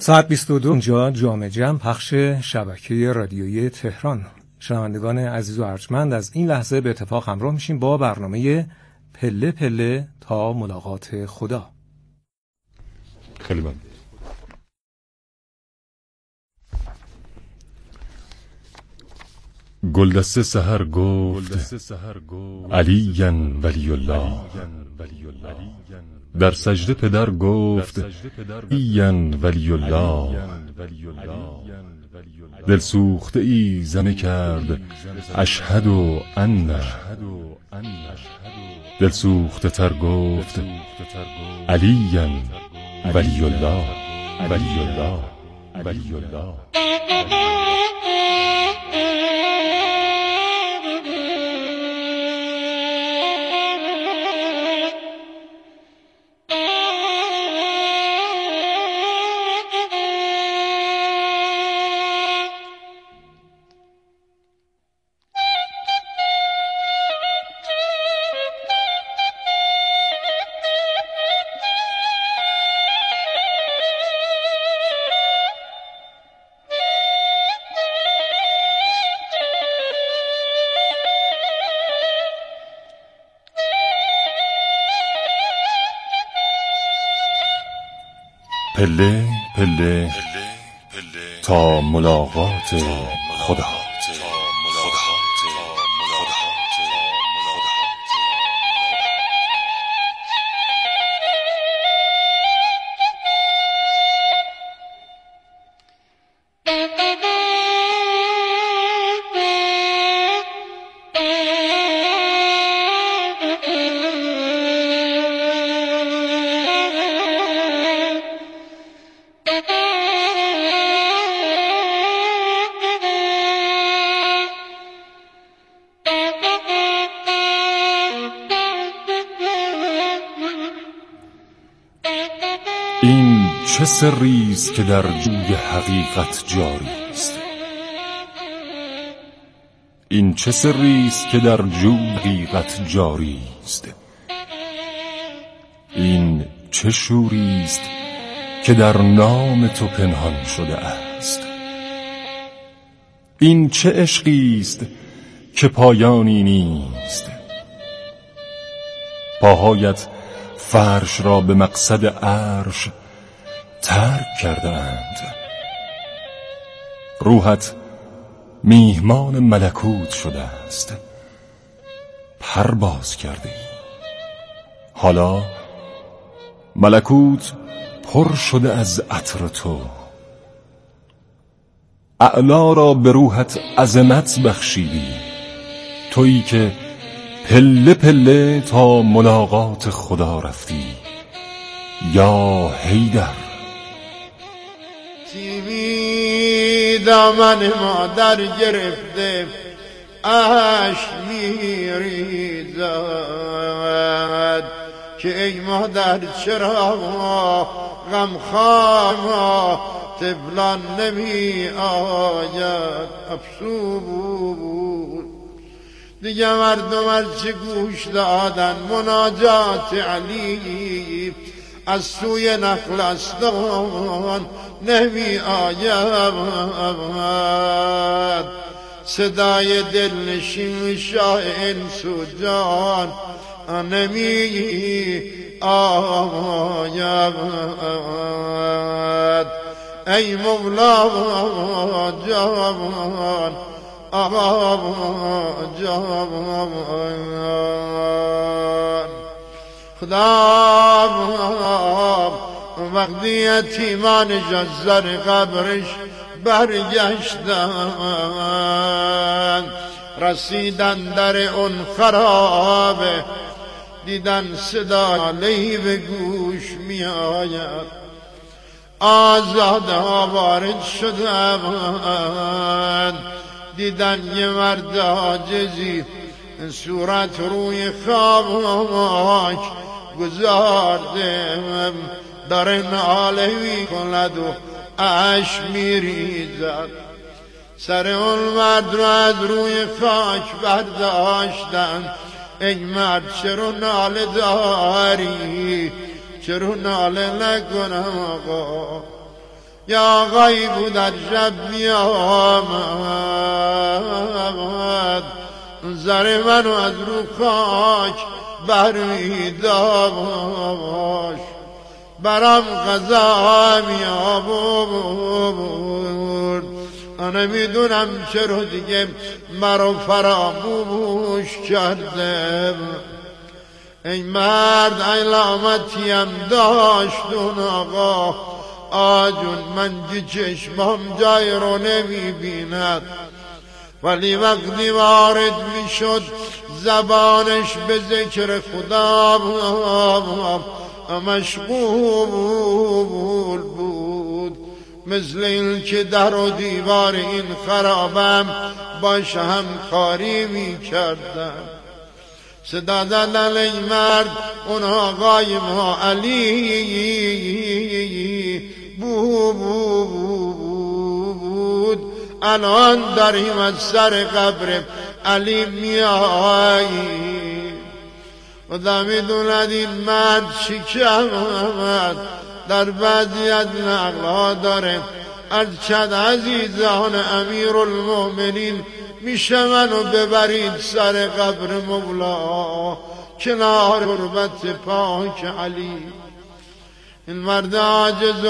ساعت 22 اینجا جامع جمع پخش شبکه رادیویی تهران. شنوندگان عزیز و ارجمند، از این لحظه به اتفاق همراه میشیم با برنامه پله پله تا ملاقات خدا. خیلی ممنون. گلدسته سحر گفت علی ولی الله، در سجده پدر گفت ایان ولی الله، دل سوخته ای زمه کرد اشهد ان، دل سوخته تر گفت علی ولی الله ولی الله ولی الله. پله پله تا ملاقات خدا. این چه سری است که در جوی حقیقت جاری است؟ این چه سری است که در جوی حقیقت جاری است؟ این چه شوری است که در نام تو پنهان شده است؟ این چه عشقی است که پایانی نیست؟ پاهایت فرش را به مقصد عرش ترک کرده اند، روحت میهمان ملکوت شده است، پرواز کرده ای. حالا ملکوت پر شده از عطر تو، اعلا را به روحت عظمت بخشیدی، تویی که پله پله تا ملاقات خدا رفتی. یا حیدر، تیمی دامن مادر گرفته اشک میریزد که ای مادر چرا غمخوار طفلان نمی آید افسوس. دیگه مردم از چه گوش دادن مناجات علی از سوی نخلستان نمی آید، صدای دلنشین شاه انس و جان نمی آید. ای مولا جان جان خدا وقتی یتیمانش از سر قبرش برگشتن، رسیدن در اون خرابه، دیدن صدا علی به گوش می آید، آزاده ها وارد شدن، دیدن یه مرد عاجزی صورت روی خاک گذارده، داره ناله می کند و اشک می ریزد. سر اون مرد رو از روی خاک برداشتن. ای مرد چرا ناله داری؟ چرا ناله نکنم آقا؟ یا غیب در شب می آمد زر منو از رو خاک برمی داشت برام قضا می آورد انا میدونم چرا دیگه مرا فراموش کردم ای مرد علامتیم داشت اون آقا آجون من چشمم جای رو نمی بیند ولی وقتی وارد می شد زبانش به ذکر خدا مشغول بود مثل این که در و دیوار این خرابم باش همکاری می کردم صدا دادن ای مرد اون آقای ما علی بود الان داریم از سر قبر علی می آیی خدا می دوند این مرد شکمت در بعضی از نقلها داره ارچد عزیزان امیر المؤمنین میشه منو ببرید سر قبر مولا کنار تربت پاک علی این مرد عاجز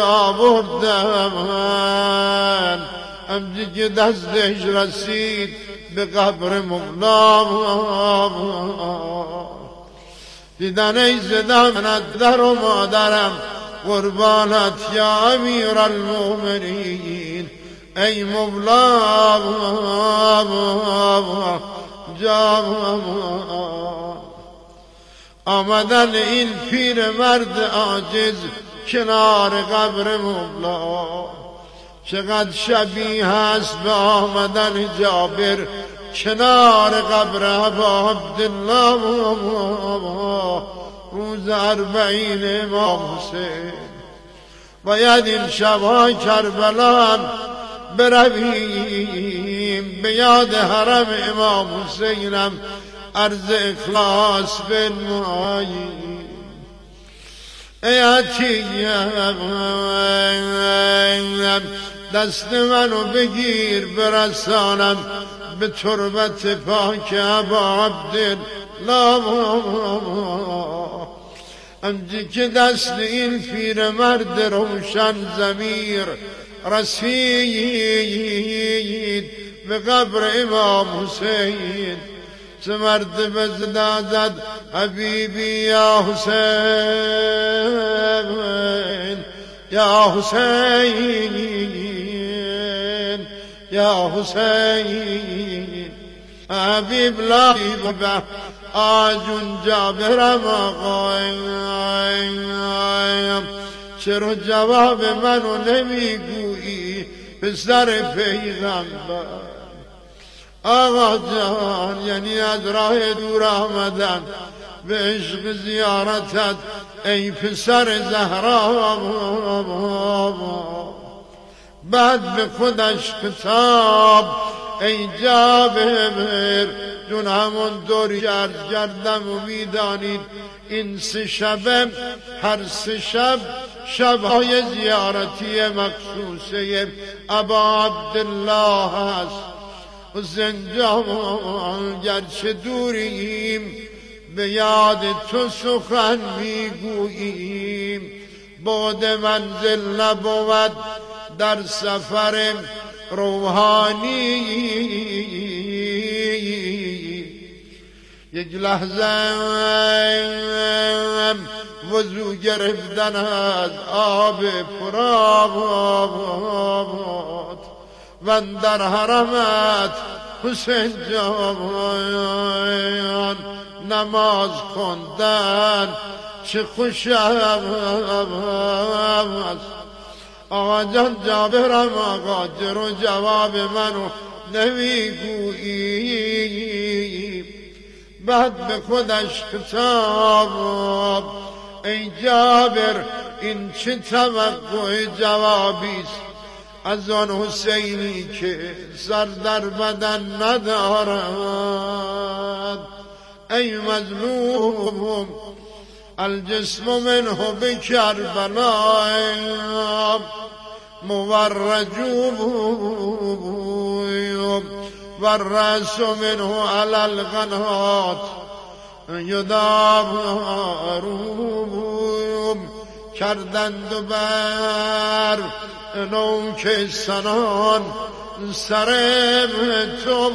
آوردن همچی که دستش رسید به قبر مولا دیدن ای زدامنت در و مادرم قربانت یا امیر المؤمنین ای مولا آمدن این پیر مرد عاجز کنار قبر مولا چقدر شبیه است به آمدن جابر کنار قبر ابا عبدالله روز 40 امام حسین باید این شبها کربلا برویم به یاد حرم امام حسینم عرض اخلاص بنماییم ای عتیقم دست منو بگیر برسانم به تربت پاک ابا عبدالله همچی که دست این پیر مرد روشن ضمیر رسید به قبر امام حسین چه مرد بزدازد حبیبی یا حسین یا حسین یا حسین حبیب لا به آجون جابرم آقایم چرا جواب منو نمیگویی پسر پیغمبر آقا جان یعنی از راه دور آمدن به عشق زیارتت ای پسر زهرا بعد به خودش خطاب ای جابر جون همون دوری گردم و میدانید این 3 شبه هر 3 شب شبهای زیارتی مخصوصه ابا عبدالله هست حسین جان گرچه دوریم به یاد تو سخن میگوییم بعد منزل نبود در سفر روحانی یک لحظه وضو گرفتن از آب پرآباد و در حرمت حسین جان نماز خوندن چه خوش است آقا جان جابرم آقا جرو جواب منو نمیگویی بعد به خودش خطاب ای جابر این چه توقع جوابیست از آن حسینی که سر در بدن ندارد ای مظلوم الجسم منه به کربلا مورج و الرأس منه علی القنات یدار کردند و بر نوک سنان سر تو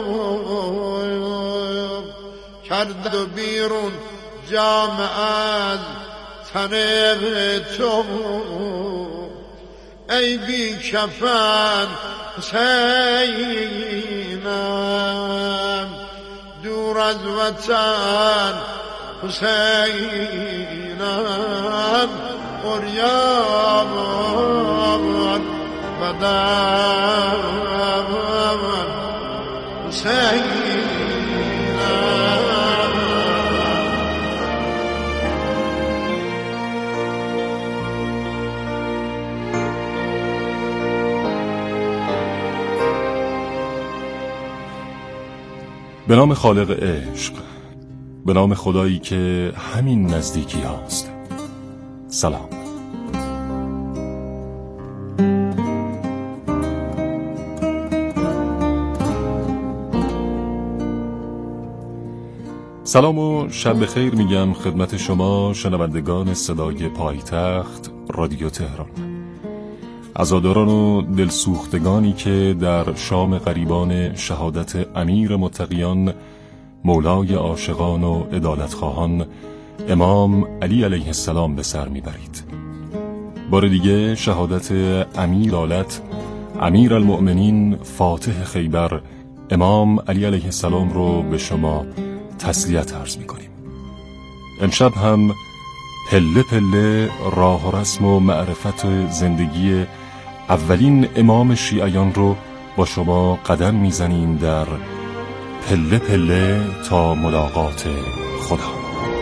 کرد و بیرون جامه از تن تو ای بی کفن حسینم دور از وطن حسینم قریان بدن حسینم. به نام خالق عشق، به نام خدایی که همین نزدیکی هاست. سلام. سلام و شب بخیر میگم خدمت شما شنوندگان صدای پایتخت رادیو تهران، عزاداران و دلسوختگانی که در شام غریبان شهادت امیر متقیان مولای عاشقان و عدالتخواهان امام علی علیه السلام به سر میبرید. بار دیگه شهادت امیر امیر المؤمنین فاتح خیبر امام علی علیه السلام رو به شما تسلیت عرض میکنیم. امشب هم پله پله راه و رسم و معرفت زندگی اولین امام شیعیان رو با شما قدم میزنیم در پله پله تا ملاقات خدا.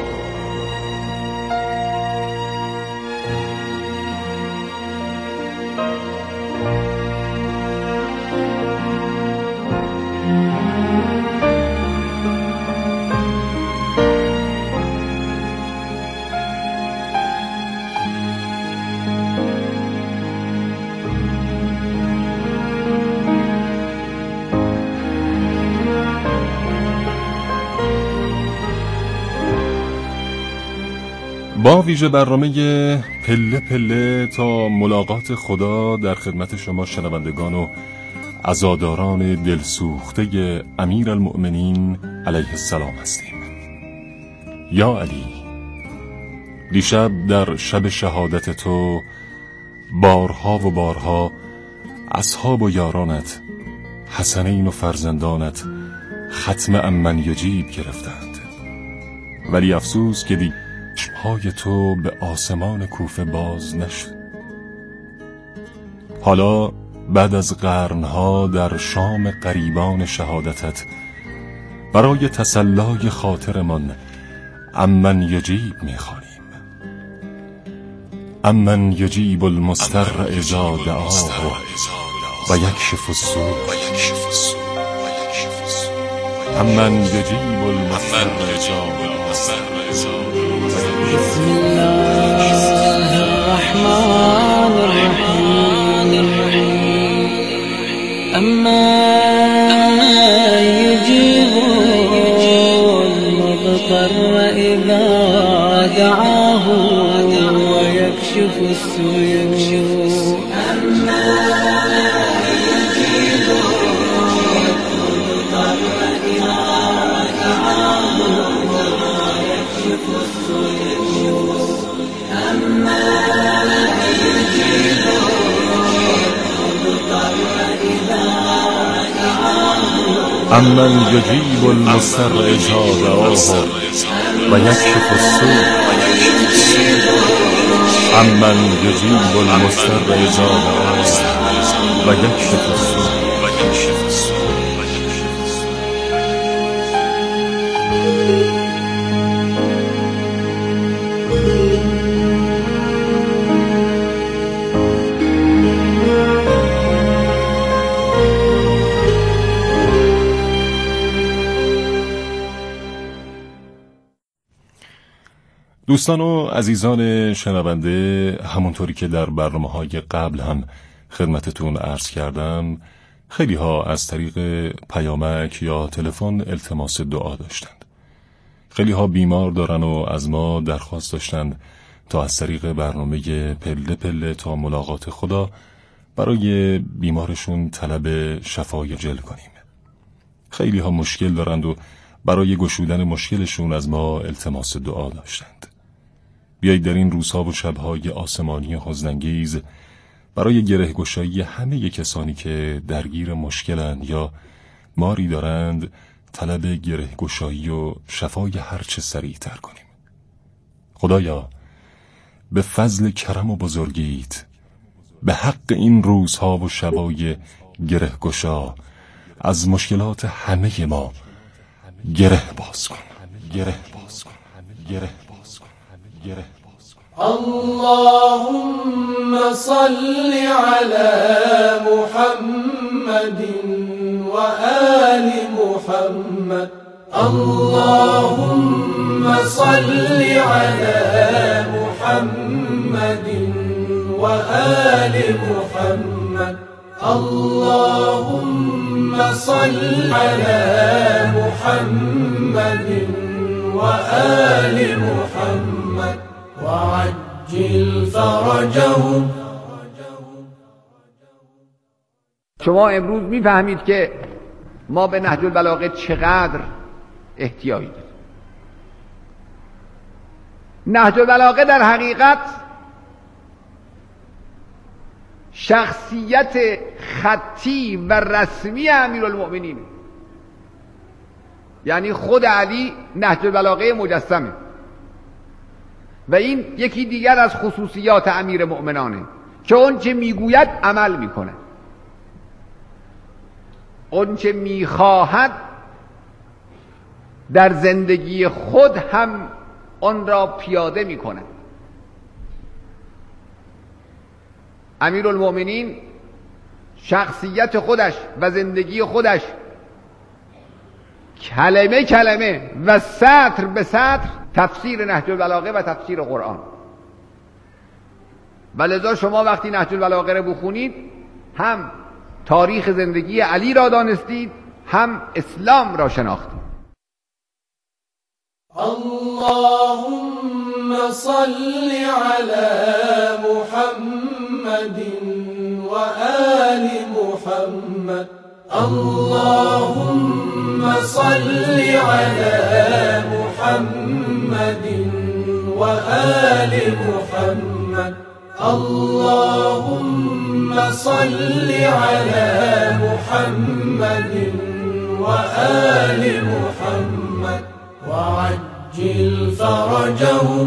با ویژه برنامه پله پله تا ملاقات خدا در خدمت شما شنوندگان و عزاداران دلسوخته امیر المؤمنین علیه السلام هستیم. یا علی، دیشب در شب شهادت تو بارها و بارها اصحاب و یارانت، حسنین و فرزندانت ختم امن یجیب گرفتند، ولی افسوس که دیگر چشمهای تو به آسمان کوفه باز نشد. حالا بعد از قرنها در شام غریبان شهادتت برای تسلای خاطرمان امن یجیب می‌خوانیم. امن یجیب المضطر اذا دعاه و یکشف السوء. امن یجیب المضطر اذا دعاه. بسم الله الرحمن الرحيم. أما يجيب المضطر إذا دعاه ويكشف السوء. أما يجيب المضطر إذا دعاه ويكشف السوء. امن یجیب المضطر اذا دعاه و یکشف السوء. امن یجیب المضطر اذا دعاه و یکشف السوء. دوستان و عزیزان شنونده، همونطوری که در برنامه‌های قبل هم خدمتتون عرض کردم، خیلی ها از طریق پیامک یا تلفن التماس دعا داشتند. خیلی ها بیمار دارن و از ما درخواست داشتند تا از طریق برنامه پله پله تا ملاقات خدا برای بیمارشون طلب شفای عاجل کنیم. خیلی ها مشکل دارند و برای گشودن مشکلشون از ما التماس دعا داشتند. بیایید در این روزها و شبهای آسمانی حزن‌انگیز برای گره‌گشایی همه کسانی که درگیر مشکلند یا ماری دارند طلب گره‌گشایی و شفای هرچه سریعتر کنیم. خدایا به فضل کرم و بزرگیت به حق این روزها و شبای گره‌گشا از مشکلات همه ما گره باز کن، گره باز کن، گره باز کن، گره باز کن. اللهم صل على محمد و آل محمد. اللهم صل على محمد و آل محمد. اللهم صل على محمد و آل محمد وعجل فرجهم. شما امروز میفهمید که ما به نهج البلاغه چقدر احتیاج داریم. نهج البلاغه در حقیقت شخصیت خطی و رسمی امیرالمؤمنین، یعنی خود علی نهج البلاغه مجسمه و این یکی دیگر از خصوصیات امیر مؤمنانه که اون چه میگوید عمل میکنه، اون چه میخواهد در زندگی خود هم آن را پیاده میکنه. امیرالمؤمنین شخصیت خودش و زندگی خودش کلمه کلمه و سطر به سطر تفسیر نهج البلاغه و تفسیر قرآن. و لذا شما وقتی نهج البلاغه رو بخونید هم تاریخ زندگی علی را دانستید، هم اسلام را شناختید. اللهم صل على محمد و آل محمد. اللهم صل على محمد و آل محمد. اللهم صل على محمد و آل محمد وعجل فرجهم.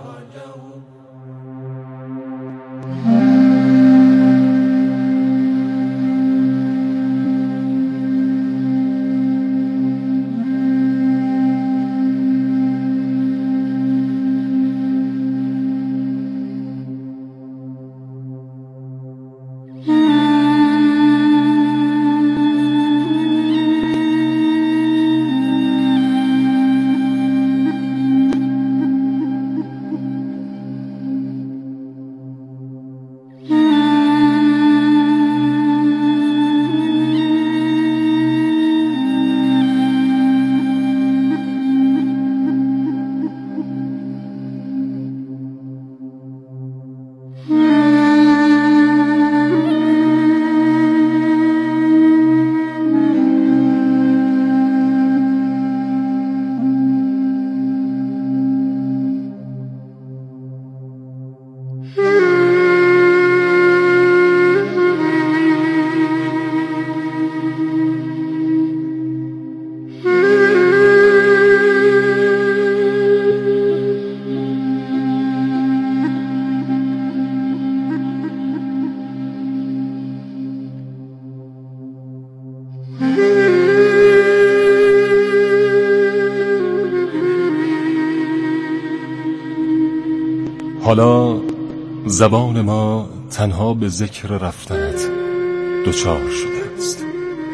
حالا زبان ما تنها به ذکر رفتنت دچار شده است.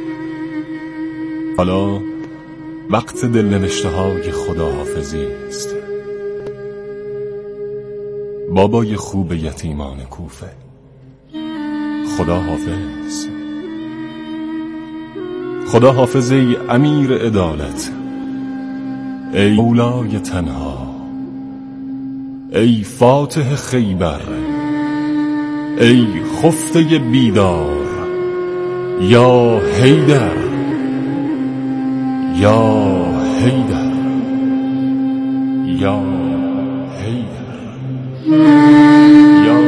حالا وقت دلنوشته های خداحافظی است. بابای خوب یتیمان کوفه، خدا حافظ. خدا حافظ ای امیر عدالت، ای مولای تنها، ای فاتح خیبر، ای خفته بیدار، یا حیدر، یا حیدر، یا حیدر، یا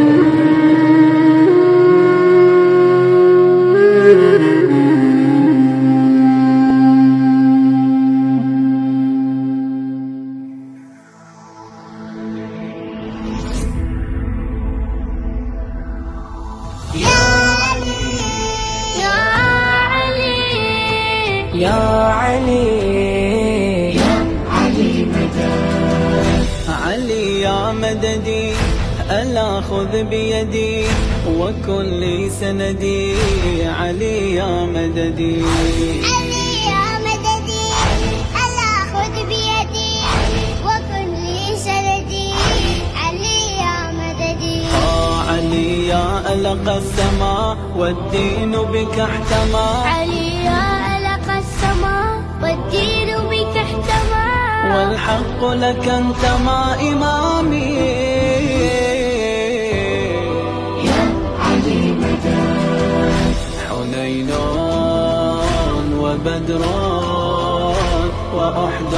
مددي ألا خذ بيدي وكن لي سندي علي يا مددي علي يا مددي ألا خذ بيدي وكن لي سندي علي يا مددي علي يا ألق السماء والدين بك احتمى علي يا ألق السماء والدين بك احتمى والحق لك انتمى إمامي يا علي مدد حنين وبدر وأحد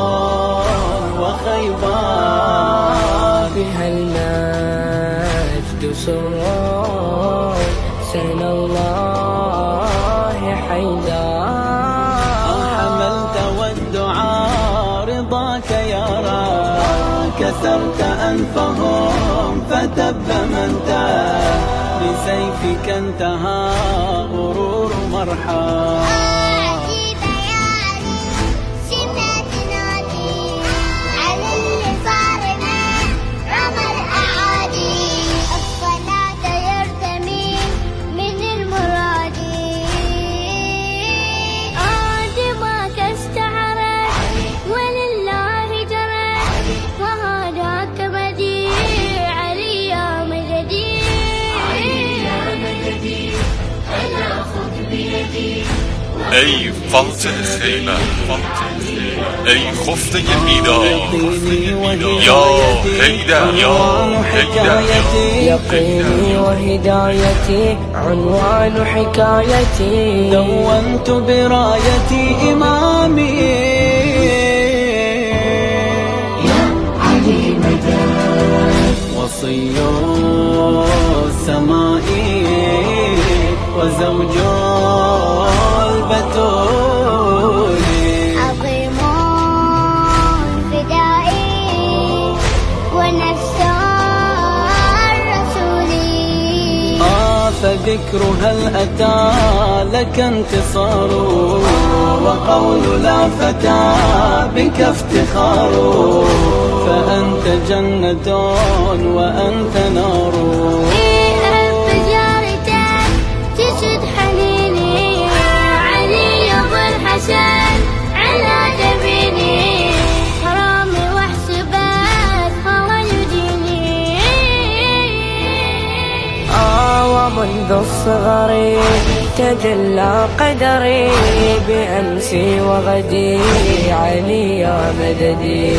وخيبر بها المجد سرور سهل الله حيدر حملت والدعاء رضاك يا رب كسرت أنفهم فتبمنت بسيفك انتهى غرور مرحى ای فاتح خیبر، ای خفته بیدار، یا حیدر، یا حیدر، يقيني وهدايتي عنوان حكايتي دونت برايتي إمامي يا علي مدد وصي السماء وزوج البتول عظيم فدائي ونفس الرسول فذكر هل أتى لك انتصار وقول لا فتى بك افتخار فأنت جنة وأنت نار على جبيني حرامي واحسبك خوالديني ومنذ الصغر تجلى قدري بأمسي وغدي علي يا مددي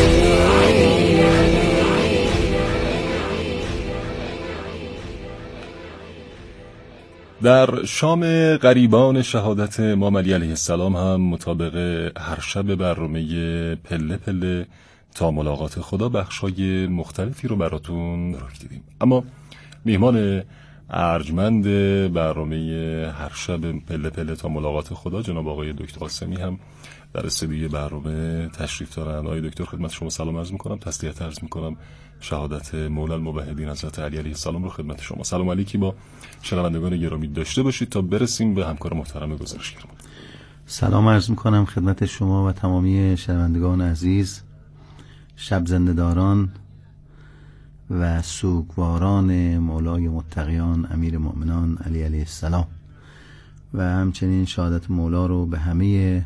در شام غریبان شهادت امام علی علیه السلام هم مطابق هر شب برنامه پله پله تا ملاقات خدا بخشای مختلفی رو براتون راک دیدیم. اما میهمان ارجمند برنامه هر شب پله پله تا ملاقات خدا جناب آقای دکتر قاسمی هم در استودیوی برنامه تشریف دارن. آقای دکتر خدمت شما سلام عرض میکنم، تسلیت عرض میکنم. شهادت مولا الموحدین حضرت علی علیه السلام رو خدمت شما. سلام علیکی با شنوندگان گرامی داشته باشید تا برسیم به همکار محترم گزارشگرمون. سلام عرض میکنم خدمت شما و تمامی شنوندگان عزیز، شب زنده‌داران و سوگواران مولای متقیان امیر مؤمنان علی علیه السلام و همچنین شهادت مولا رو به همه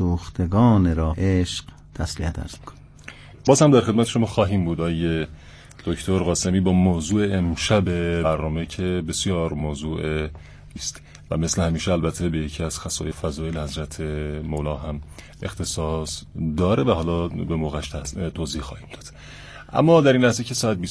دلسوختگان راه عشق تسلیت عرض میکنم. باز هم در خدمت شما خواهیم بود آقای دکتر قاسمی با موضوع امشب برنامه که بسیار موضوع است و مثل همیشه البته به یکی از خصایص فضایل حضرت مولا هم اختصاص داره و حالا به موقعش توضیح خواهیم داد. اما در این لحظه که ساعت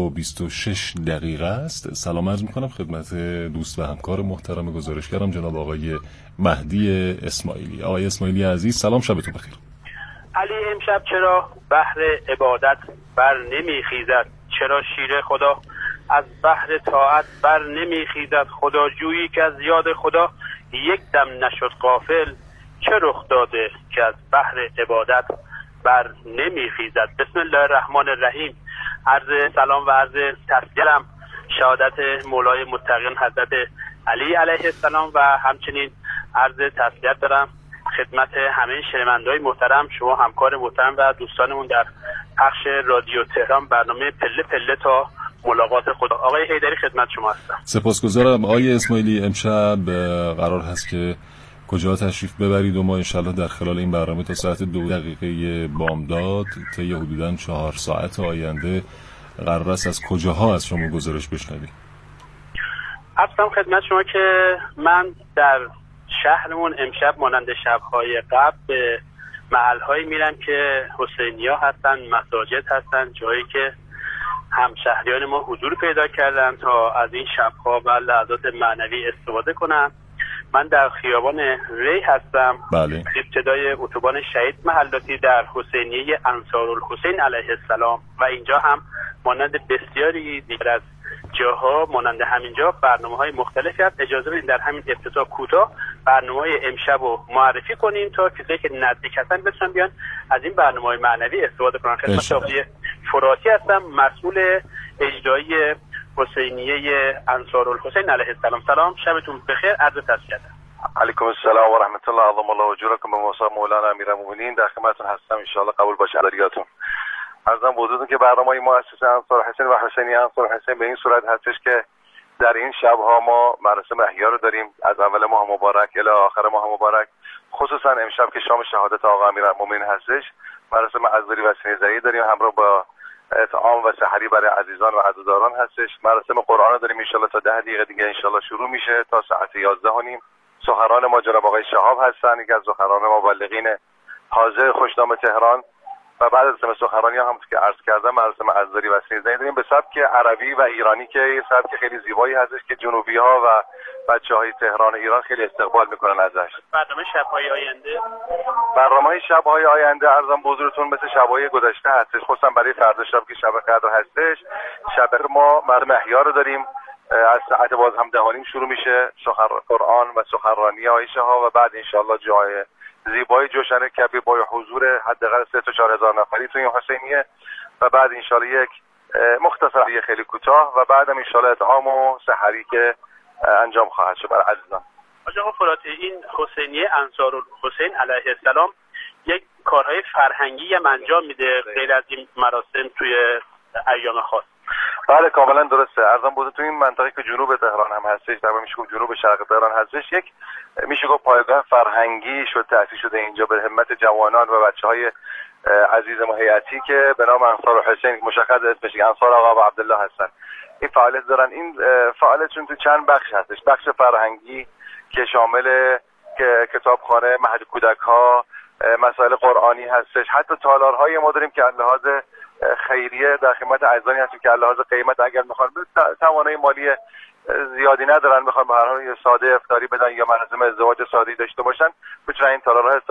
22:26 است، سلام عرض میکنم خدمت دوست و همکار محترم گزارشگرم جناب آقای مهدی اسماعیلی. آقای اسماعیلی عزیز، سلام، شبتون بخیر. علی، امشب چرا بحر عبادت بر نمیخیزد؟ چرا شیر خدا از بحر طاعت بر نمیخیزد؟ خدا جویی که از یاد خدا یک دم نشد غافل، چه رخ داده که از بحر عبادت بر نمیخیزد؟ بسم الله الرحمن الرحیم. عرض سلام و عرض تسلیمم شهادت مولای متقیان حضرت علی علیه السلام و همچنین عرض تسلیت دارم خدمت همه شنونده‌های محترم، شما همکار محترم و دوستانمون در پخش رادیو تهران، برنامه پله پله تا ملاقات خدا. آقای حیدری خدمت شما هستم. سپاسگزارم. آقای اسماعیلی، امشب قرار هست که کجا تشریف ببرید و ما انشالله در خلال این برنامه تا ساعت 2 بامداد طی حدوداً 4 ساعت آینده قرار است از کجاها از شما گزارش بشنویم؟ اصلا خدمت شما که من در شهرمون امشب مانند شب‌های قبل به محل‌هایی میرم که حسینی‌ها هستن، مساجد هستن، جایی که همشهریان ما حضور پیدا کردن تا از این شب‌ها و لحظات معنوی استفاده کنن. من در خیابان ری هستم. بله. ابتدای اتوبان شهید محلاتی در حسینیه انصارالحسین علیه السلام و اینجا هم مانند بسیاری دیگر از جاها مانند همینجا برنامه‌های مختلفی هست. اجازه بدید در همین ابتدا کوتاه برنامه‌های امشب رو معرفی کنیم تا کسایی که نزدیک هستن بتونن بیان از این برنامه‌های معنوی استفاده کنن. خدمت آقای فراتی هستم، مسئول اجرایی حسینیه انصارالحسین علیه السلام. سلام، شبتون بخیر، عرض تسلیت. علیکم السلام و رحمت الله، عظم الله اجورکم به موسی مولانا امیرالمومنین. در خدمتتون هستم، ان شاء الله قبول باشه دریاتون. عرضم بودم که برنامه مؤسسه انصارالحسین و حسینیه انصارالحسین به این صورت هستش که در این شب‌ها ما مراسم احیا رو داریم از اول ماه مبارک الی آخر ماه مبارک. خصوصا امشب که شام شهادت آقا امیرالمومنین هستش، مراسم عزاداری و سینه‌زایی داریم همراه با اطعام و سحری برای عزیزان و عزاداران هستش. مراسم قرآن رو داریم ان شاء الله تا 10 دقیقه دیگه ان شاء الله شروع میشه تا ساعت 11:30. سخنران ما جناب آقای شهاب هستن، یکی از سخنران مبلغین حاضر خوشنام تهران، و بعد از سخنرانی هم که عرض کردم مراسم عزاداری و سینه‌زایی داریم به سبک عربی و ایرانی که یه سبک خیلی زیبایی هستش که جنوبی‌ها و بچه‌های تهران و ایران خیلی استقبال میکنن ازش. برنامه شب‌های آینده، برنامه شب‌های آینده عرضم به حضورتون مثل شب‌های گذشته هستش، خصوصا برای فردا شب که شب قدر هستش. شب ما مراسم احیا رو داریم از ساعت 12:30 شروع میشه، قرآن و سخنرانی عایشه ها و بعد انشالله جای زیبای جوشن کبیر با حضور حداقل 3 تا 4 هزار نفری توی این حسینیه و بعد انشالله یک مختصر خیلی کوتاه و بعدم انشالله اطعام و سحری که انجام خواهد شد برای عزیزان. آقا فراتی، این حسینیه انصارالحسین علیه السلام یک کارهای فرهنگی هم انجام میده غیر از این مراسم توی ایام خاص؟ بله کاملا درسته. عرضم بوده تو این منطقه که جنوب تهران هم هستش، در میشه گفت جنوب شرق تهران هستش، یک میشه گفت پایگاه فرهنگی شد تأسیس شده اینجا به همت جوانان و بچهای عزیز ما هیئتی که به نام انصارالحسین، مشخص اسمش انصار آقا و عبدالله هستن. این فعالیت دارن. این فعالیتشون تو چند بخش هستش. بخش فرهنگی که شامل کتابخانه، مهد کودک ها، مسائل قرآنی هستش، حتی تالارهای ما داریم که لحاظ خیریه در خدمت عزیزانی هستیم که لحاظ قیمت اگر میخوان توانایی مالی زیادی ندارن، میخوان به هر حال ساده افطاری بدن یا مراسم ازدواج ساده‌ای داشته باشن، میتونن این تالارها